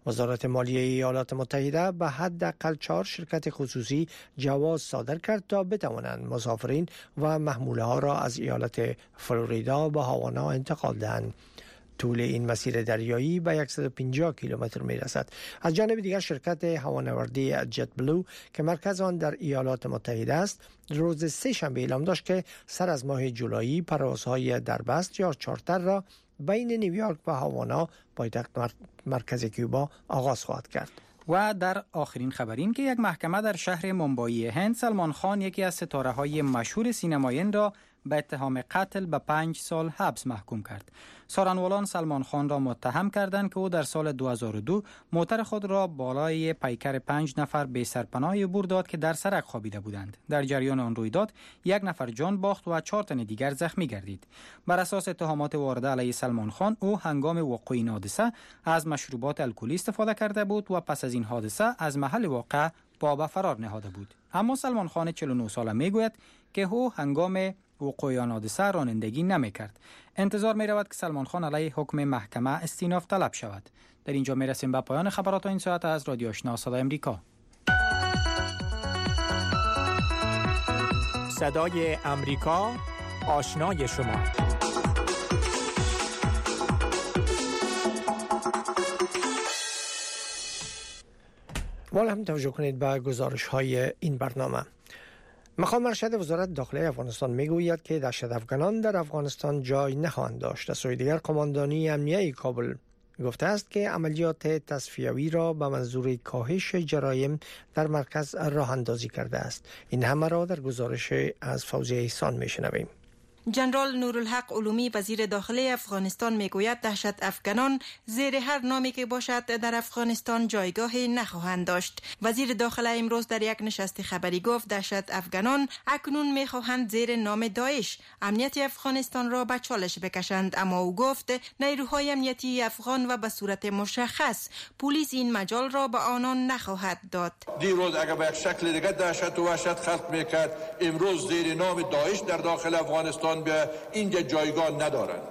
وزارت مالیه ایالات متحده به حداقل 4 شرکت خصوصی جواز صادر کرد تا بتوانند مسافرین و محموله ها را از ایالت فلوریدا به هاوانا انتقال دهند. طول این مسیر دریایی به 150 کیلومتر می رسد. از جانب دیگر شرکت هوانوردی جت بلو که مرکز آن در ایالات متحده است روز سه‌شنبه اعلام داشت که سر از ماه جولای پروازهای دربست یا چارتر را بین نیویورک و هاوانا پایتخت مرکز کوبا آغاز خواهد کرد. و در آخرین خبرین که یک محکمه در شهر مومبایی هند سلمان خان یکی از ستاره‌های مشهور سینمایی را به اتهام قتل به 5 سال حبس محکوم کرد. سارنوالان سلمان خان را متهم کردند که او در سال 2002 موتر خود را بالای پیکر 5 نفر بی سرپناهی عبور داد که در سرک خوابیده بودند. در جریان آن رویداد 1 نفر جان باخت و 4 تن دیگر زخمی گردید. بر اساس اتهامات وارده علیه سلمان خان، او هنگام وقوع این حادثه از مشروبات الکلی استفاده کرده بود و پس از این حادثه از محل واقعه پا به فرار نهاده بود. اما سلمان خان 49 ساله میگوید که او هنگام وقوع آن حادثه رانندگی نمی‌کرد. انتظار می‌رود که سلمان خان علیه حکم محکمه استیناف طلب شود. در اینجا می‌رسیم به پایان خبرات این ساعت از رادیو آشنا صدای امریکا. صدای امریکا، آشنای شما. والا هم توجه کنید به گزارش‌های این برنامه. مقام ارشد وزارت داخلی افغانستان میگوید که دهشت افغانان در افغانستان جای نخواهند داشت. از سوی دیگر قماندانی امنیه کابل گفته است که عملیات تصفیوی را به منظور کاهش جرایم در مرکز راه اندازی کرده است. این همه را در گزارش از فوزیه احسان میشنویم. جنرال نورالحق علومی وزیر داخلی افغانستان میگوید دهشت افغانان زیر هر نامی که باشد در افغانستان جایگاهی نخواهند داشت. وزیر داخله امروز در یک نشست خبری گفت دهشت افغانان اکنون میخواهند زیر نام داعش امنیت افغانستان را به چالش بکشند، اما او گفت نیروهای امنیتی افغان و به صورت مشخص پلیس این مجال را به آنان نخواهد داد. دیروز اگر به یک شکل دیگر دهشت و وحشت خلق میکرد، امروز زیر نام داعش در داخل افغانستان به اینجا جایگاه ندارند.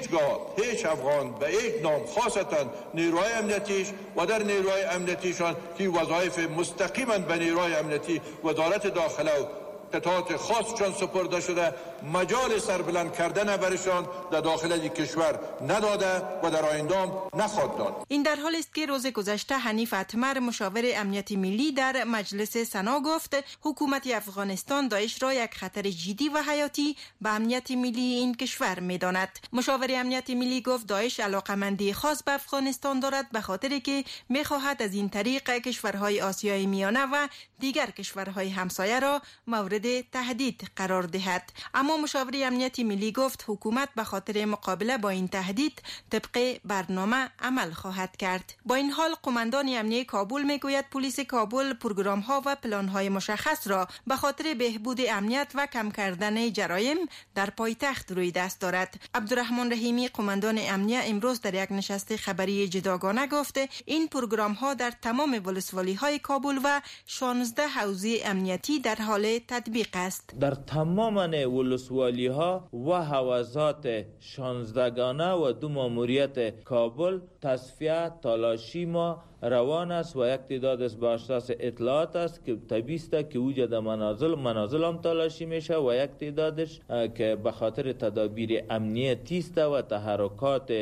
هیچ افغان به یک نام، خاصتا نیروهای امنیتیش و در نیروهای امنیتیشان که وظایف مستقیما به نیروهای امنیتی وزارت داخله و قطعات خاصشان سپرده شده، مجال سربلند کردن برشان در داخل کشور نداده و در آینده نخواهد داد. این در حالی است که روز گذشته حنیف اتمر مشاور امنیت ملی در مجلس سنا گفت حکومت افغانستان داعش را یک خطر جدی و حیاتی به امنیت ملی این کشور می‌داند. مشاور امنیت ملی گفت داعش علاقمندی خاص به افغانستان دارد به خاطری که می‌خواهد از این طریق کشورهای آسیای میانه و دیگر کشورهای همسایه را مورد تهدید قرار دهد. اما مشاور امنیت ملی گفت حکومت به خاطر مقابله با این تهدید طبق برنامه عمل خواهد کرد. با این حال قماندان امنیه کابل میگوید پلیس کابل پروگرام ها و پلان های مشخص را به خاطر بهبود امنیت و کم کردن جرایم در پایتخت روی دست دارد. عبدالرحمن رحیمی قماندان امنیه امروز در یک نشست خبری جداگانه گفته این پروگرام ها در تمام ولسوالی های کابل و 16 حوزه امنیتی در حال تطبیق است. در تمام ولسوالی ها و حوزات 16 گانه و 2 ماموریت کابل تصفیه تالاشی ما روان است و یک تعداد از به اساس اطلاعات است که طبیعی است که وجود منازل هم تالاشی میشه و یک تعدادش که به خاطر تدابیر امنیتی است و تحرکات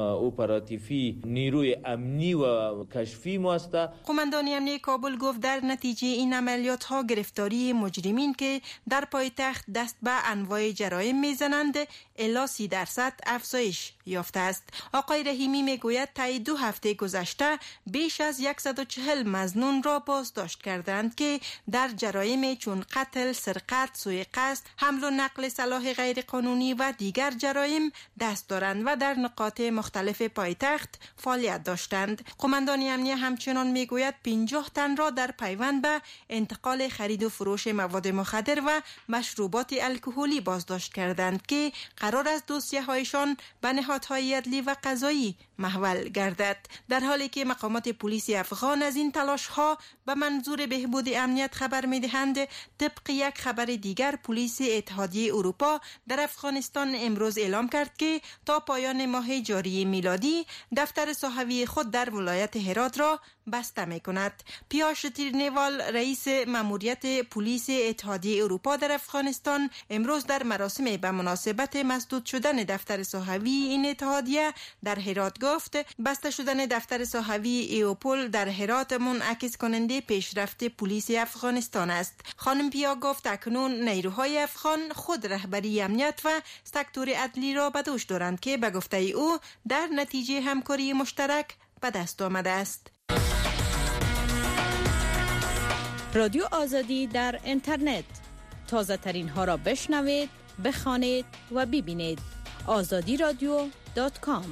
اپراتیفی نیروی امنی و کشفی ما است. قماندان امنیه کابل گفت در نتیجه این عملیات ها گرفتاری مجرمین که در پایتخت دست به انواع جرایم میزنند الی 30% افزایش یافته است. آقای رحیمی میگوید طی 2 هفته گذشته بیش از 140 مظنون را بازداشت کردند که در جرایم چون قتل، سرقت، سوء قصد، حمل و نقل سلاح غیر قانونی و دیگر جرایم دست دارند و در نقاط مختلف پایتخت فعالیت داشتند. قماندان امنیه همچنان میگوید 50 تن را در پیوند به انتقال خرید و فروش مواد مخدر و مشروبات الکلی بازداشت کردند که قرار است دوسیه هایشان به نهایت نهادهای عدلی و قضایی محول گردد، در حالی که مقامات پلیس افغان از این تلاش‌ها به منظور بهبود امنیت خبر می‌دهند. طبق یک خبر دیگر، پلیس اتحادیه اروپا در افغانستان امروز اعلام کرد که تا پایان ماه جاری میلادی دفتر صحوی خود در ولایت هرات را بسته می‌کند. پیاش تیرنوال، رئیس ماموریت پلیس اتحادیه اروپا در افغانستان، امروز در مراسم به مناسبت مسدود شدن دفتر صحوی این اتحادیه در هرات گفت بسته شدن دفتر صحوی ایوپول در هرات منعکس کننده پیشرفت پلیس افغانستان است. خانم پیا گفت اکنون نیروهای افغان خود رهبری امنیت و سکتور عدلی را به دوش دارند که به گفته او در نتیجه همکاری مشترک به دست آمده است. رادیو آزادی در اینترنت، تازه ترین ها را بشنوید، بخوانید و ببینید. azadiradio.com.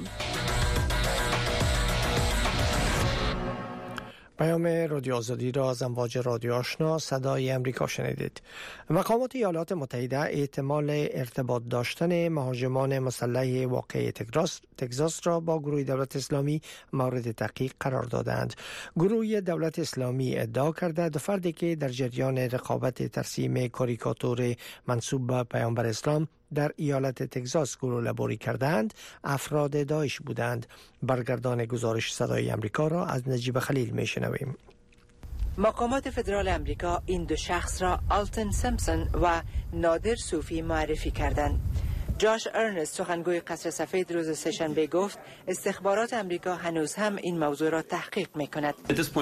پیام رادیو آزادی را از امواج رادیو آشنا صدای امریکا شنیدید. مقامات ایالات متحده احتمال ارتباط داشتن مهاجمان مسلح واقع تگزاس را با گروه دولت اسلامی مورد تحقیق قرار دادند. گروه دولت اسلامی ادعا کرده دو فردی که در جریان رقابت ترسیم کاریکاتور منسوب به پیامبر اسلام در ایالت تگزاس گلوله‌باری کردند افراد داعش بودند. برگردان گزارش صدای امریکا را از نجیب خلیل میشنویم. مقامات فدرال امریکا این دو شخص را آلتن سیمپسون و نادر صوفی معرفی کردند. جاش ارنست، سخنگوی قصر سفید، روز سه‌شنبه گفت استخبارات امریکا هنوز هم این موضوع را تحقیق می‌کند.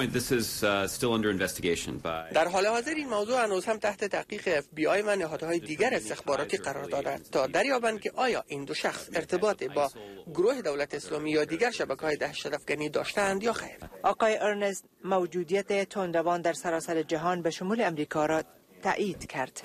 در حال حاضر این موضوع هنوز هم تحت تحقیق FBI و نهادهای دیگر استخباراتی قرار دارد تا دریابند که آیا این دو شخص ارتباط با گروه دولت اسلامی یا دیگر شبکه‌های دهشت‌افکنی داشتند یا خیر. آقای ارنست موجودیت تندروان در سراسر جهان به شمول امریکا را تایید کرد.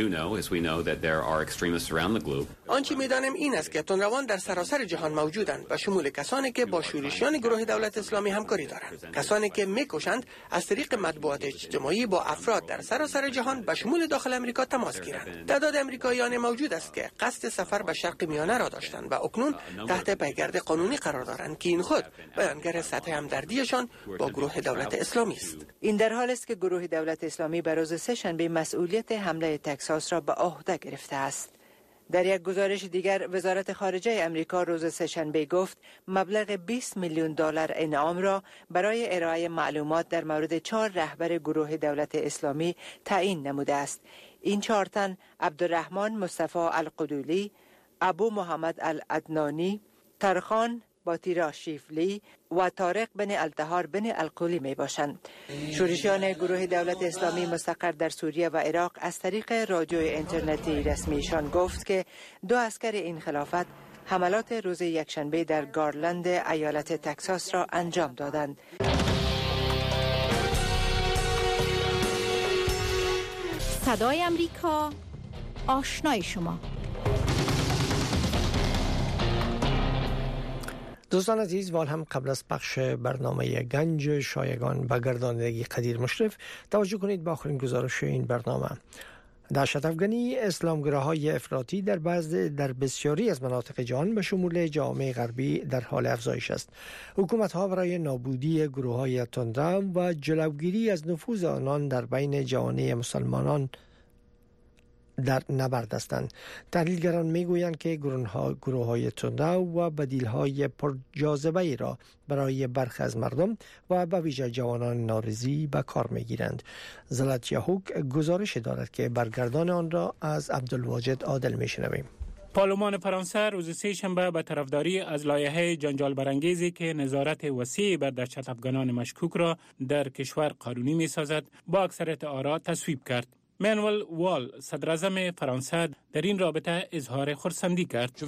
آنچه می‌دانیم این است که تندروان در سراسر جهان موجودند و شمول کسانی که با شورشیان گروه دولت اسلامی همکاری دارند، کسانی که می‌کوشند از طریق مطبوعات اجتماعی با افراد در سراسر جهان به شمول داخل امریکا تماس گیرند. تعداد امریکاییان موجود است که قصد سفر به شرق میانه را داشتند و اکنون تحت پیگرد قانونی قرار دارند که این خود بیانگر سطح همدردیشان با گروه دولت اسلامی است. این در حالی است که گروه دولت اسلامی به روز سه‌شنبه مسئولیت حمله تگزاس را به عهده گرفته است. در یک گزارش دیگر، وزارت خارجه امریکا روز سه‌شنبه گفت مبلغ 20 میلیون دلار انعام را برای ارائه معلومات در مورد 4 رهبر گروه دولت اسلامی تعیین نموده است. این 4 تن عبدالرحمن مصطفی القدولی، ابو محمد العدنانی، ترخان باتیرا شیفلی و طارق بن الطهار بن القولی می باشند. شورشیان گروه دولت اسلامی مستقر در سوریه و عراق از طریق رادیو اینترنتی رسمیشان گفت که 2 عسکر این خلافت حملات روز یکشنبه در گارلند ایالت تگزاس را انجام دادند. صدای امریکا، آشنای شما. دوستان عزیز، وال هم قبل از پخش برنامه گنج شایگان به گردانندگی قدیر مشرف توجه کنید به آخرین گزارش این برنامه. دهشت افغانی اسلامگراهای افراطی در بسیاری از مناطق جهان به شمول جامعه غربی در حال افزایش است. حکومت‌ها برای نابودی گروه‌های تندرو و جلوگیری از نفوذ آنان در بین جوامع مسلمانان در نبرد هستند. تحلیلگران میگویند که گروه‌های تندرو و بدیل‌های پرجاذبه را برای برخی از مردم و به ویژه جوانان نارضی به کار میگیرند. زلط یهوک گزارش دارد که برگردان آن را از عبدالواجد عادل میشنویم. پارلمان فرانسه روز سه‌شنبه به طرفداری از لایحه جنجال برانگیزی که نظارت وسیع بر دهشت افغانان مشکوک را در کشور قانونی می‌سازد با اکثریت آرا تصویب کرد. مانوئل وال، صدراعظم فرانسه، در این رابطه اظهار خرسندی کرد.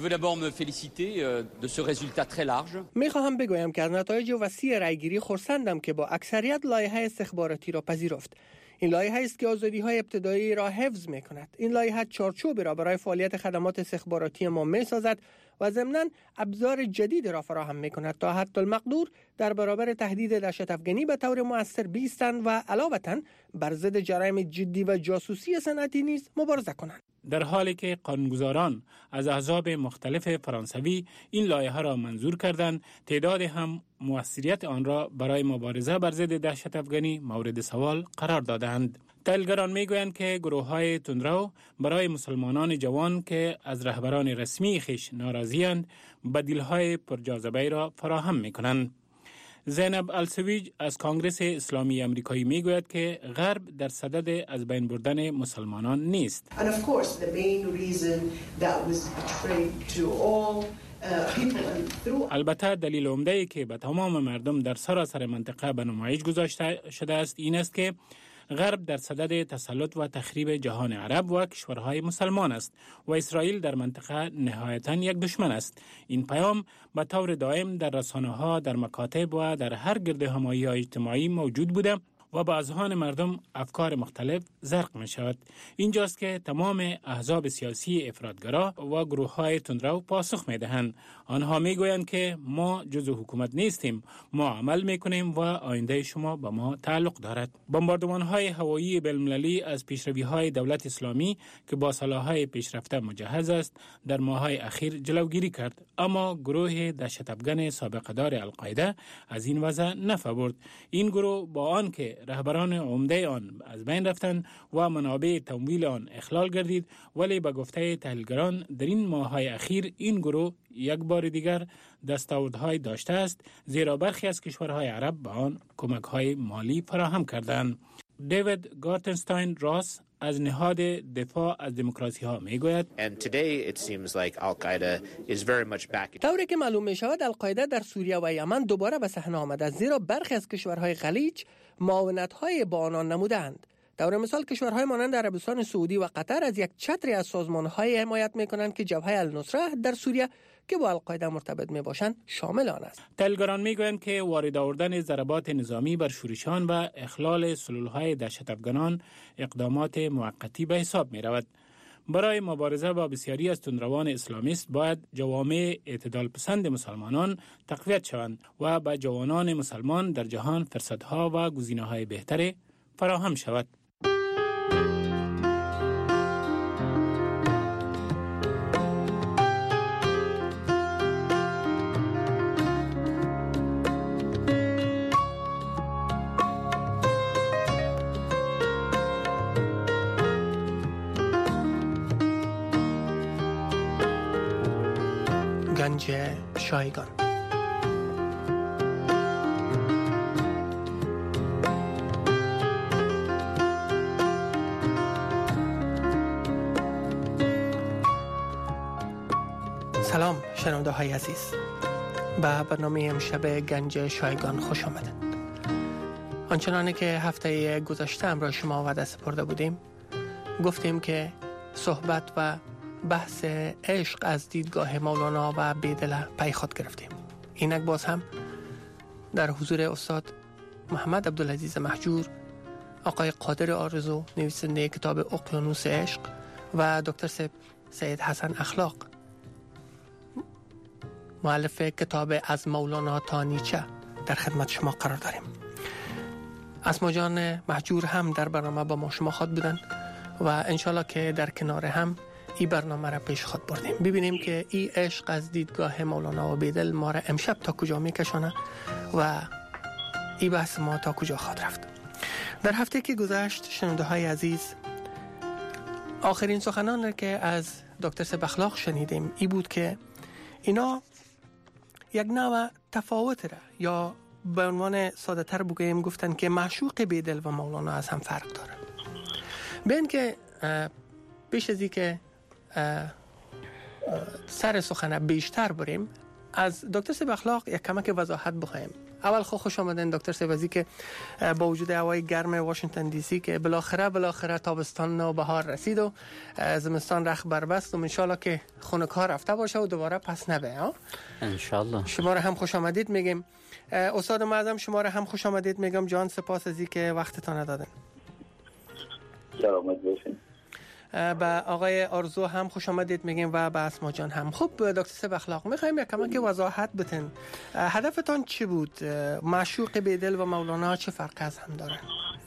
میخواهم بگویم که از نتایج وسیع رأیگیری خرسندم که با اکثریت لایحه استخباراتی را پذیرفت. این لایحه است که آزادی‌های ابتدایی را حفظ می‌کند. این لایحه چارچوبی را برای فعالیت خدمات استخباراتی ما می‌سازد و ضمناً ابزار جدید را فراهم می‌کند تا حتی المقدور در برابر تهدید دهشت افغانی به طور مؤثر بایستند و علاوه بر ضد جرایم جدی و جاسوسی صنعتی نیز مبارزه کنند. در حالی که قانونگذاران از احزاب مختلف فرانسوی این لایحه را منظور کردند، تعداد هم مؤثریت آن را برای مبارزه بر ضد دهشت افغانی مورد سوال قرار دادند. تحلیلگران میگویند که گروه‌های تندرو برای مسلمانان جوان که از رهبران رسمی خیش ناراضی‌اند بدیل‌های پرجاذبه را فراهم می‌کنند. زینب السویج از کنگره اسلامی آمریکایی میگوید که غرب در صدد از بین بردن مسلمانان نیست. البته دلیل عمده‌ای که به تمام مردم در سراسر منطقه به نمایش گذاشته شده است این است که غرب در صدد تسلط و تخریب جهان عرب و کشورهای مسلمان است و اسرائیل در منطقه نهایتاً یک دشمن است. این پیام به طور دائم در رسانه‌ها، در مکاتب و در هر گردهمایی‌های اجتماعی موجود بوده و به اذهان مردم افکار مختلف زرق می شود. اینجاست که تمام احزاب سیاسی افراطگرا و گروه‌های تندرو پاسخ می دهند. آنها می گویند که ما جزو حکومت نیستیم، ما عمل می کنیم و آینده شما به ما تعلق دارد. بمباردمان‌های هوایی بین‌المللی از پیشروی‌های دولت اسلامی که با سلاح‌های پیشرفته مجهز است در ماه‌های اخیر جلوگیری کرد، اما گروه دهشت افغان سابقه‌دار القاعده از این وضع نفع برد. این گروه با آن که رهبران عمده آن از بین رفتند و منابع تمویل آن اخلال گردید، ولی به گفته تحلیلگران در این ماه‌های اخیر این گروه یک بار دیگر دستاوردهای داشته است، زیرا برخی از کشورهای عرب به آن کمک‌های مالی فراهم کردند. دیوید گارتنستاین راس از نهاد دفاع از دموکراسی ها میگوید طوری که معلوم می شود القاعده در سوریه و یمن دوباره به صحنه آمده، زیرا برخی از کشورهای خلیج معاونت های با آنان نمودند. در مثال کشورهای مانند عربستان سعودی و قطر از یک چتری از سازمان‌های حمایت می‌کنند که جبهه النصره در سوریه که با القاعده مرتبط میباشند شامل آن است. تحلیلگران میگویند که وارد آوردن ضربات نظامی بر شورشیان و اخلال سلولهای دهشت افغانان اقدامات موقتی به حساب می رود. برای مبارزه با بسیاری از تندروان اسلامیست باید جوامع اعتدال پسند مسلمانان تقویت شوند و به جوانان مسلمان در جهان فرصتها و گزینه‌های بهتری فراهم شود. گنج شایگان. سلام شنونده های عزیز، به برنامه امشب گنج شایگان خوش آمدید. آنچنانی که هفته گذشته امروز شما وعده سپرده بودیم، گفتیم که صحبت و بحث عشق از دیدگاه مولانا و بیدل پی خود گرفتیم. اینک باز هم در حضور استاد محمد عبدالعزیز مهجور، آقای قادر آرزو نویسنده کتاب اقیانوس عشق و دکتر سید حسن اخلاق مؤلف کتاب از مولانا تا نیچه در خدمت شما قرار داریم. اسما جان مهجور هم در برنامه با ما شما خواهد بودن و انشالله که در کنار هم این برنامه را پیش خود بردیم. ببینیم که این عشق از دیدگاه مولانا و بیدل ما را امشب تا کجا میکشانه و این بحث ما تا کجا خواهد رفت. در هفته که گذشت شنونده های عزیز، آخرین سخنان که از دکتر سید اخلاق شنیدیم ای بود که اینا یک نوع تفاوت را یا به عنوان ساده تر بگوییم گفتن که معشوق بیدل و مولانا از هم فرق داره. بین که پیش از این که سر سخن بیشتر بریم از دکتر سید اخلاق یک کمک وضاحت بخوایم. اول خوش آمدین دکتر سیوازی که با وجود هوای گرم واشنگتن دی سی که بالاخره تابستان و بهار رسید و زمستان رخ بربست و انشالله که خونک‌ها رفته باشه و دوباره پس نبه. انشالله. شما را هم خوش آمدید میگیم. استاد معظم شما را هم خوش آمدید میگم. جان سپاس از اینکه وقتتان دادن. سلامت باشین. به آقای آرزو هم خوش آمدید میگیم و به اسما جان هم. خب دکتر سب اخلاق میخوایم یک کمی که وضاحت بتین، هدفتان چی بود؟ معشوق بیدل و مولانا چه فرق از هم دارن؟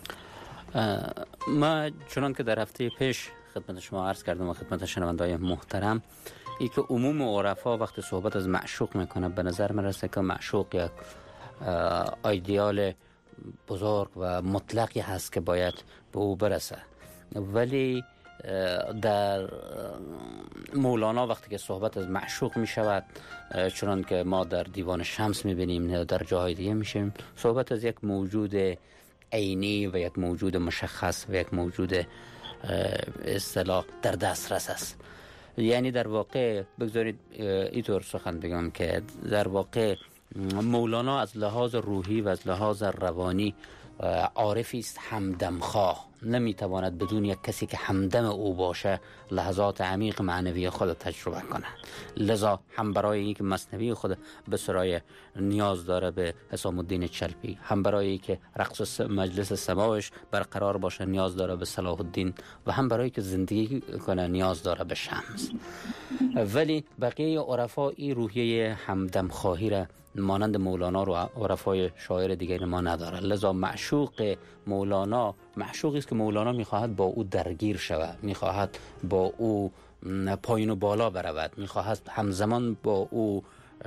ما چنان که در هفته پیش خدمت شما عرض کردم و خدمت شنونده‌های محترم، ای که عموم عرفا وقتی صحبت از معشوق میکنه به نظر میرسه که معشوق یک ایدئال بزرگ و مطلقی هست که باید به او برسه، ولی در مولانا وقتی که صحبت از معشوق می شود، چنان که ما در دیوان شمس می بینیم در جاهای دیگه می شیم، صحبت از یک موجود عینی و یک موجود مشخص و یک موجود اصطلاح در دسترس است. یعنی در واقع بگذارید اینطور سخن بگم که در واقع مولانا از لحاظ روحی و از لحاظ روانی عارفی است همدمخواه، نمیتواند بدون یک کسی که همدم او باشه لحظات عمیق معنوی خود تجربه کنه. لذا هم برای اینکه مثنوی خود به سرای نیاز داره به حسام الدین چلپی، هم برای اینکه رقص مجلس سماعش برقرار باشه نیاز داره به صلاح الدین، و هم برای که زندگی کنه نیاز داره به شمس. ولی بقیه عرفا این روحیه همدمخواهی را مانند مولانا رو عرفای شاعر دیگری ما نداره. لذا معشوق مولانا معشوقی است که مولانا میخواهد با او درگیر شود، میخواهد با او پایین و بالا برود، میخواهد همزمان با او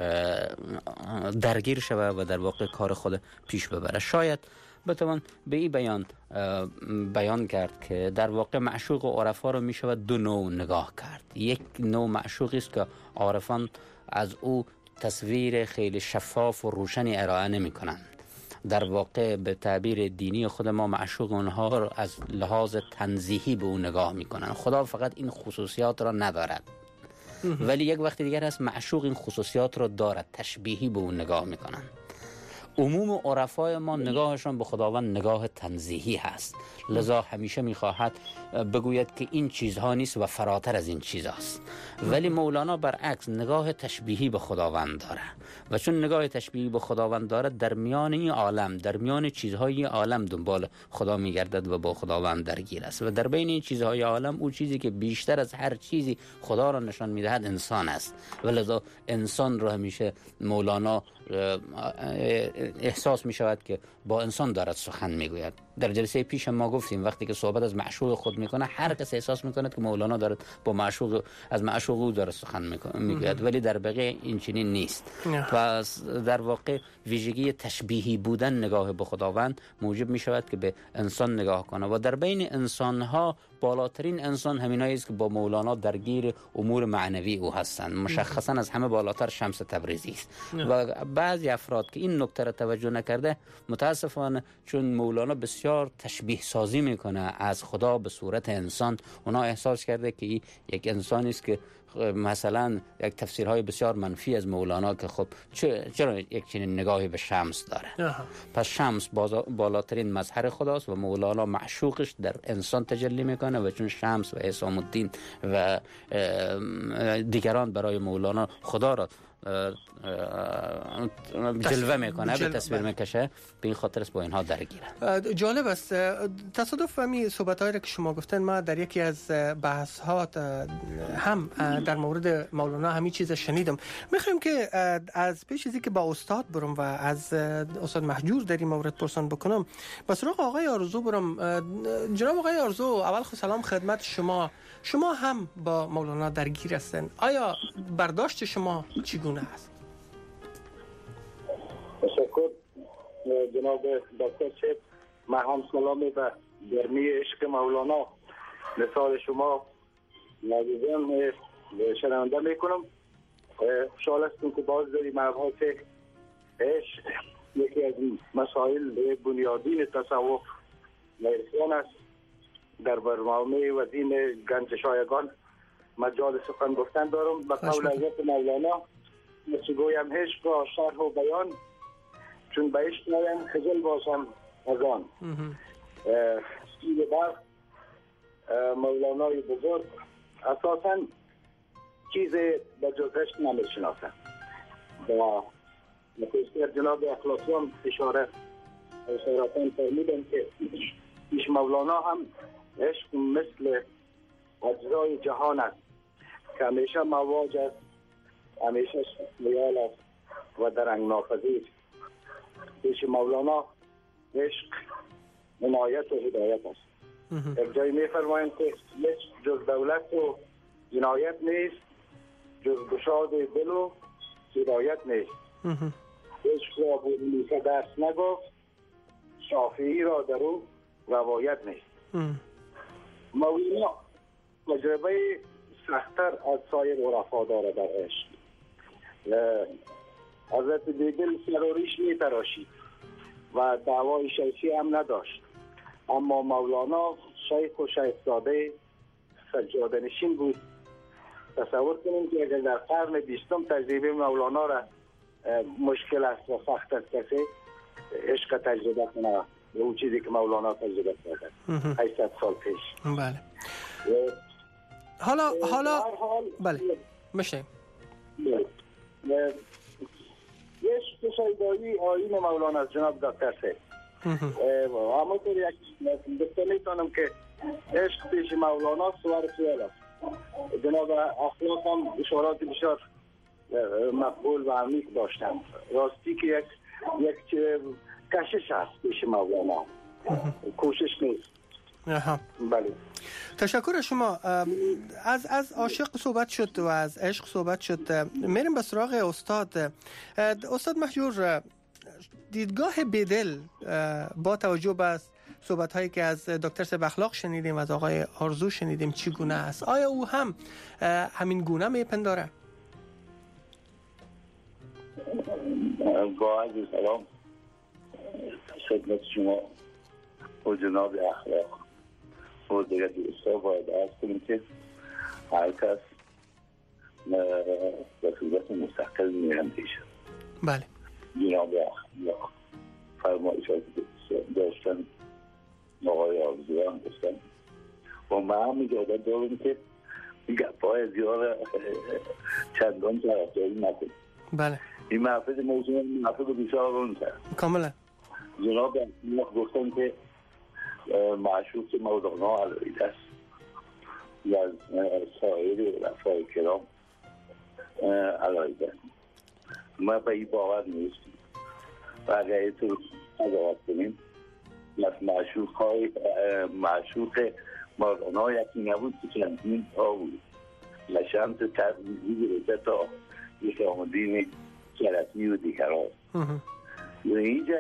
درگیر شود و در واقع کار خود پیش ببره. شاید بتوان به این بیان کرد که در واقع معشوق و عرفا رو میشود دو نوع نگاه کرد. یک نوع معشوقی است که عارفان از او تصویر خیلی شفاف و روشنی ارائه نمی کنند. در واقع به تعبیر دینی خود ما معشوق اونها رو از لحاظ تنزیهی به اون نگاه می کنند. خدا فقط این خصوصیات را ندارد، ولی یک وقت دیگر هست معشوق این خصوصیات را دارد، تشبیهی به اون نگاه می کنند. عموم عرفای ما نگاهشان به خداوند نگاه تنزیهی هست، لذا همیشه میخواهد بگوید که این چیزها نیست و فراتر از این چیزاست. ولی مولانا برعکس نگاه تشبیهی به خداوند داره، و چون نگاه تشبیهی به خداوند داره در میان این عالم، در میان چیزهای عالم دنبال خدا میگردد و با خداوند درگیر است، و در بین این چیزهای عالم او چیزی که بیشتر از هر چیزی خدا را نشان میدهد انسان است، و لذا انسان رو همیشه مولانا احساس می شود که با انسان دارد سخن می گوید. در جلسه پیش ما گفتیم وقتی که صحبت از معشوق خود می کنه، هر کس احساس می کند که مولانا دارد با معشوق از معشوق او دارد سخن می گوید، ولی در بقیه این چنین نیست. پس در واقع ویژگی تشبیهی بودن نگاه به خداوند موجب می شود که به انسان نگاه کنه، و در بین انسان ها بالاترین انسان همینایی است که با مولانا درگیر امور معنوی او هستند. مشخصا از همه بالاتر شمس تبریزی است. و بعضی افراد که این نکته را توجه نکرده، متاسفانه چون مولانا بسیار تشبیه سازی میکنه از خدا به صورت انسان، اونا احساس کرده که یک انسانی است که مثلا یک تفسیرهای بسیار منفی از مولانا که خب چرا یک چنین نگاهی به شمس داره. پس شمس بالاترین مظهر خداست و مولانا معشوقش در انسان تجلی میکنه، و چون شمس و حسام الدین و دیگران برای مولانا خدا را جلوه میکنه، به تصویر میکشه، به این خاطر است با اینها درگیره. جالب است. تصادف همین صحبت‌هایی که شما گفتن، ما در یکی از بحث‌ها هم در مورد مولانا همین چیز شنیدم. میخوایم که از پیش ازی که با استاد برم و از استاد مهجور در این مورد پرسان بکنم، با سراغ آقای آرزو برم. جناب آقای آرزو، اول خود سلام خدمت شما. شما هم با مولانا درگیر هستن، آیا برداشت شما چگونه است؟ تشکر جناب دکتر صاحب. من هم سلام به گرمی عشق مولانا مثال شما نازیزم شنونده میکنم. خوشحال هستم که باز داری مبحث عشق، یکی از مسائل بنیادین تصوف و است، در برنامه وزین گنج شایگان مجال سخن گفتن دارم. به قول حضرت مولانا گویم عشق را شرح و بیان، چون به عشق نایم خجل باشم از آن. سید برق مولانای بزرگ اساساً چیز به جز عشق نمیشناسه. و نخستر جناب اخلاصیان اشارتاً فرمودن که ایش مولانا هم عشق مثل اجزای جهان است که همیشه مواج است، همیشه شکلیال است و درنگ ناپذیر. پیش مولانا عشق عنایت و هدایت است. یک جایی می‌فرمایند که عشق جز دولت و عنایت نیست، جز گشاد دل و هدایت نیست. عشق را بوده درس نگفت، شافعی را در او روایت نیست. مولانا تجربه سخت‌تر از سایر عرفا داره در عشق. حضرت بیدل سراریش می‌تراشید و دعوای شیخی هم نداشت، اما مولانا شیخ و شیخ زاده سجاده نشین بود. تصور کنیم که اگر در قرن 20 تجربه مولانا را مشکل است و سخت است کسی عشق تجربه کنه، اون چیزی که مولانا تجربه کرده 800 سال پیش. بله. حالا بله میشه عشق شیدایی آیین مولانا از جناب دکتر سید. اما طور یک دکتر میتونم که عشق پیش مولانا سوار خیال است. جناب اخلاق هم اشارات بسیار مقبول و عمیق داشتن. راستی که یک کشش هست پیش مولانا، کوشش نیست. بله. تشکر شما. از عاشق صحبت شد و از عشق صحبت شد، میریم به سراغ استاد. استاد مهجور، دیدگاه بیدل با توجه به صحبت هایی که از دکتر سیب اخلاق شنیدیم، از آقای آرزو شنیدیم، چگونه است؟ آیا او هم همین گونه میپنداره؟ با عرض سلام خدمت شما و جناب اخلاق و دیگر دوستا باید عرض کنیم که هر کس به صورت مستقل میاندیشه. بله. جناب اخلاق فرمایشات داشتن، آقای آرزو هم گفتن و من هم اجازت دارم که گپای زیاد چندان طرفداری نکنیم. بله. این محفظ موضوع محفظ بسیار رون کرد. کاملا. جناب اخلاق گفتن که معشوق مولانا علوید است و سایر رفای کرام علوید است. ما به این باور نیستیم و اگر اینطور قضاوت کنیم معشوق مولانا یکی نبود که چندین تا بود لشمس تبریزی گرفته تا اسلام الدین کرتی و دیگران. و اینجا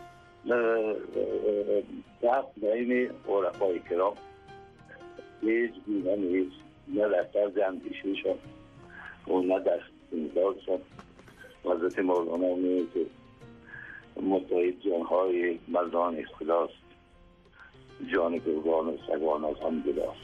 فرق بین عرفای کرام هیچ گونه نیست، نه در طرز اندیشهشان و نه در استدلالشان. حضرت مولانا میگه که متحد جانهای مردان خداست، جان گرگان و سگان از هم جداست.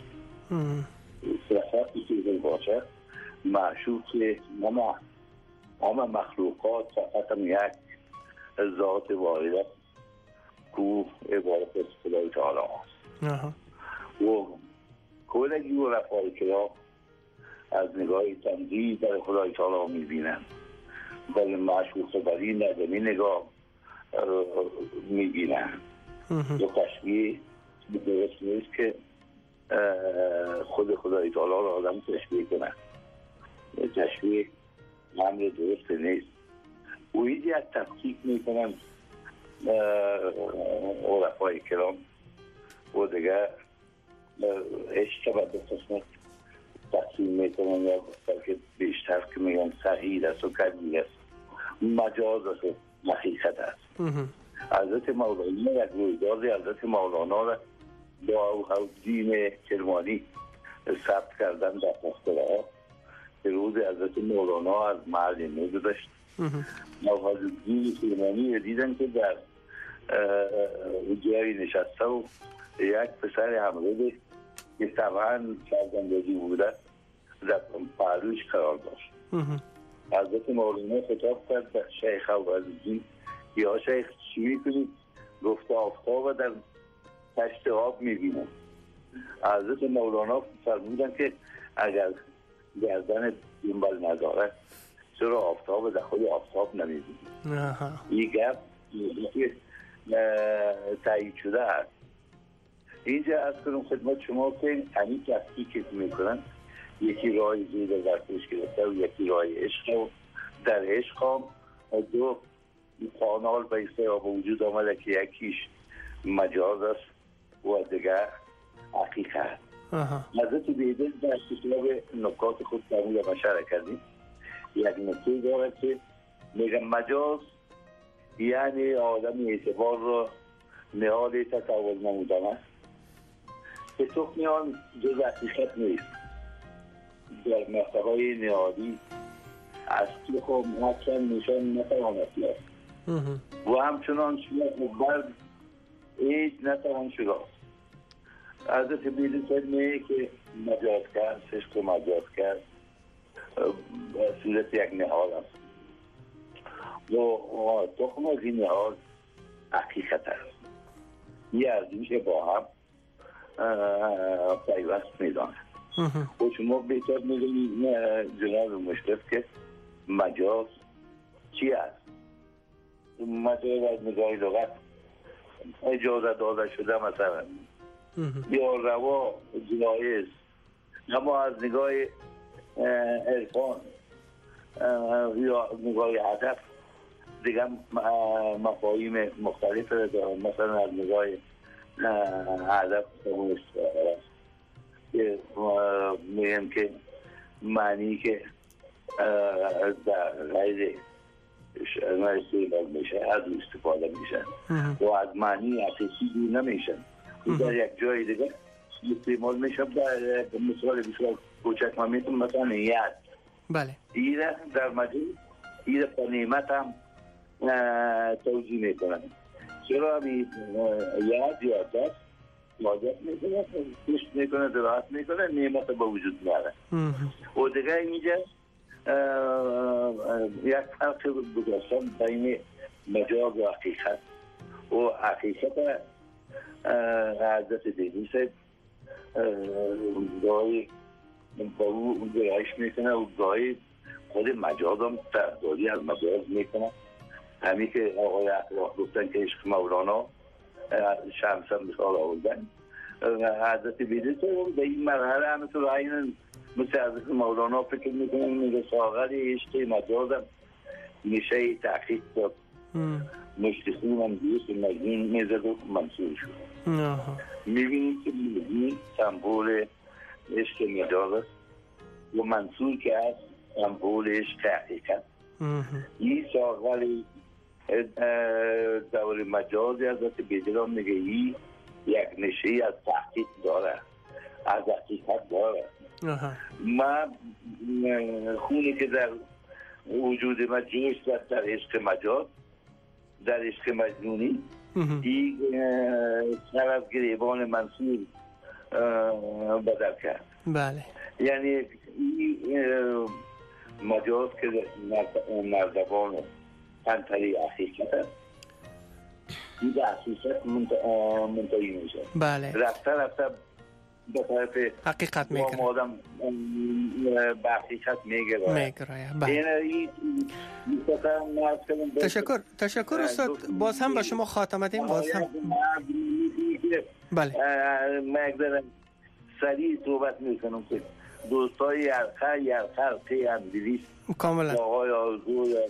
صفتی که باشه معشوق که همه مخلوقات فقط هم یک ذات واحده کو عبارت از خدای تعالی است و کلگی و رفای کرام از نگاه تنظیح در خدای تعالی میبینن، ولی معشوق بری ندمی نگاه میبینن. و تشبیه درست نیست که خود خدای تعالی را آدم تشبیه کنن، تشبیه امر درست نیست. و ایدی از تفکیک میکنن عرفای کرام و دیگر عشق به قسمت تقسیم میکنن، یا بلکه بیشتر که میگن صحیح است و کلی است، مجاز است و حقیقت است. حضرت مولانا یک رویداد حضرت مولانا را با دین کرمانی ثبت کردن در تخته‌ها که روز حضرت مولانا از محل نو گذشت. حضرت دین کرمانی دیدن که در جایی نشسته و یک پسر همراه که طبعا فرزندگی بوده در پهلوش قرار داشت. حضرت مولانا خطاب کرد به شیخ ابوالعزیز، یا شیخ چی میکنید؟ گفت آفتاب در تشت آب میبینم. حضرت مولانا فرمودن که اگر گردن دنبال نداره چرا آفتاب در خود آفتاب نمیبینید؟ این گپ تایید شده است. اینجا از کنم خدمت شما که همین تحقیق میکنن، یکی راه زیر در پیش گرفته و یکی راه عشق و در عشق هم دو کانال به اصطلاح وجود آمده که یکیش مجاز است و دیگر حقیقت. حضرت بیدل در کتاب نکات خود فرموده و شرح کردیم، یک نکته دارد که میگه مجاز یعنی آدم اعتبار را نهال تصور نمودن است که تخمی آن جز حقیقت نیست، در مرتبه نهادی اصلی خود اصلا نشان نتواند یافت و همچنان شیعت مقبل هیچ نتوان شگافت. حضرت بیدل میگه که مجاز کرد، عشق مجاز کرد صورت یک نهاد است و تخم از این نهاد حقیقت است. یه از میشه با هم پیوست میدانه و شما بهتر میدونید جناب مشرف که مجاز چی است. مجاز از نگاه لغت اجازه داده شده مثلا یا روا جایز، اما از نگاه عرفان یا نگاه هدف دیگه مفاهیم مختلف دارن. مثلا از نگاه هدف میگم که معنی که در غیر استفاده میشه از استفاده میشن و از معنی حقیقی دور نمیشن. در یک جای دیگه استعمال میشه. در مثال بسیار کوچک ما میتونم مثلا یاد ایره در مجلس ایره با نعمت هم توجیه میکنن. چرا همی یاد دست واجب میکنه، پشت میکنه، دراحت میکنه، نعمت با وجود میاره. و دیگه اینجا یک فرق بگذاشتن بین مجاز و حقیقت و حقیقت حضرت دیدی صاحب گاهی با او گرایش میکنه و گاهی خود مجاز هم ترداری از مجاز میکنه. همین که آقای اخلاق گفتن که عشق مولانا شمس هم مثال آوردن، حضرت بیدی صاحب به این مرحله همینطور این مثل حضرت مولانا فکر میکنه میگه ساغر عشق مجاز هم میشه تحقیق داد، مشتخون هم دیوست مجنون میزد و منصور شد. میبینید که مجنون سمبول عشق مجاز است و منصور که هست سمبول عشق حقیقت. این ساغر دور مجازی حضرت بیدل میگه این یک نشه از تحقیق داره، از حقیقت داره. من خونی که در وجود من جوش دست در عشق مجاز، در عشق مجنونی، این سر از گریبان منصور بدل کرد. بله. یعنی این مجاز که نردبان انتری حقیقت است، این به حقیقت منتهی میشه. بله. رفته به طرف حقیقت میگره، آدم به حقیقت میگره. تشکر استاد. باز هم با شما خاتمه دیم. باز هم بله مگذارم سریع صحبت میکنم که دوستای یرخر تی اندلیس کاملا آقای آرزو یا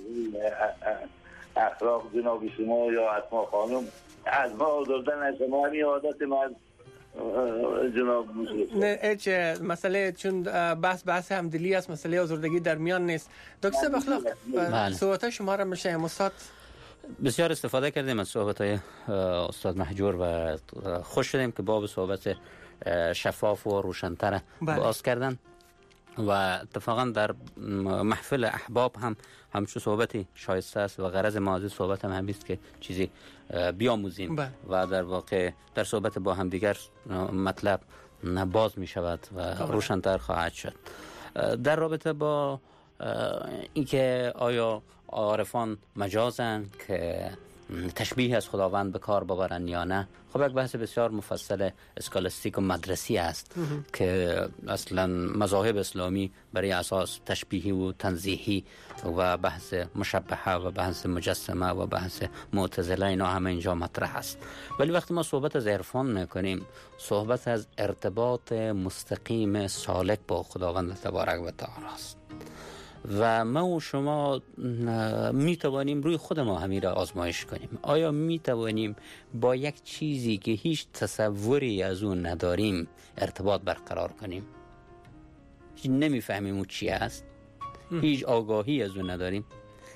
اخلاق جناب شما یا اسما خانم از ما آزردن از شما همین عادت من جناب نه هیچ مسئله، چون بحث همدلی است، مسئله آزردگی در میان نیست. دکتر اخلاق صحبت شما را میشه استاد بسیار استفاده کردیم از صحبت‌های استاد مهجور و خوش شدیم که باب صحبت شفاف و روشن‌تر باز کردن و اتفاقا در محفل احباب هم همچون صحبتی شایسته است و غرض ما از صحبت هم همیست که چیزی بیاموزیم و در واقع در صحبت با هم دیگر مطلب باز می شود و روشن‌تر خواهد شد. در رابطه با اینکه آیا عارفان مجازن که تشبیه از خداوند به کار ببرن یا نه. خب یک بحث بسیار مفصل اسکالاستیک و مدرسی است که اصلا مذاهب اسلامی برای اساس تشبیهی و تنزیهی و بحث مشبهه و بحث مجسمه و بحث معتزله اینا همه اینجا مطرح است. ولی وقتی ما صحبت از عرفان میکنیم، صحبت از ارتباط مستقیم سالک با خداوند تبارک و تعالی است و ما و شما می توانیم روی خود ما همین را آزمایش کنیم. آیا می توانیم با یک چیزی که هیچ تصوری از اون نداریم ارتباط برقرار کنیم؟ نمیفهمیم اون چی است، هیچ آگاهی از اون نداریم،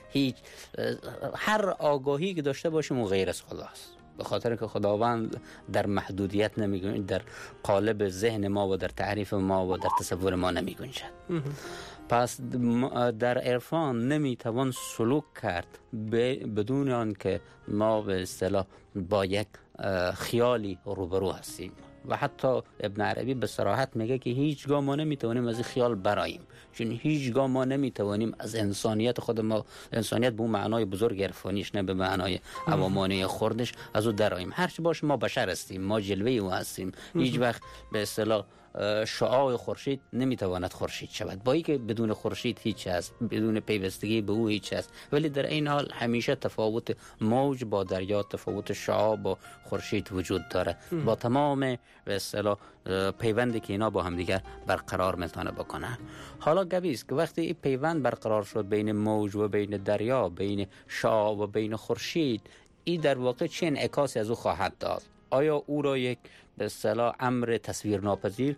هر آگاهی که داشته باشیم اون غیر از خداست، به خاطر که خداوند در محدودیت نمیگنجد، در قالب ذهن ما و در تعریف ما و در تصور ما نمیگنجد. پس در عرفان نمیتوان سلوک کرد بدون آن که ما به اصطلاح با یک خیالی روبرو هستیم. و حتی ابن عربی به صراحت میگه که هیچگاه ما نمیتوانیم از این خیال براییم، چون هیچگاه ما نمیتوانیم از انسانیت خود ما، انسانیت به اون معنای بزرگ عرفانیش نه به معنای عوامانه خوردش، از او دراییم. هرچی باشه ما بشر هستیم، ما جلوه او هستیم. هیچ وقت به اصطلاح شعاع خورشید نمیتواند خورشید شود، با اینکه بدون خورشید هیچ است، بدون پیوستگی به او هیچ است، ولی در این حال همیشه تفاوت موج با دریا، تفاوت شعاع با خورشید وجود داره، با تمام به اصطلاح پیوندی که اینا با هم دیگر برقرار میتونه بکنه. حالا گپی است که وقتی این پیوند برقرار شد بین موج و بین دریا، بین شعاع و بین خورشید، این در واقع چه انعکاسی از او خواهد داد؟ آیا او را یک به اصطلاح امر تصویر ناپذیر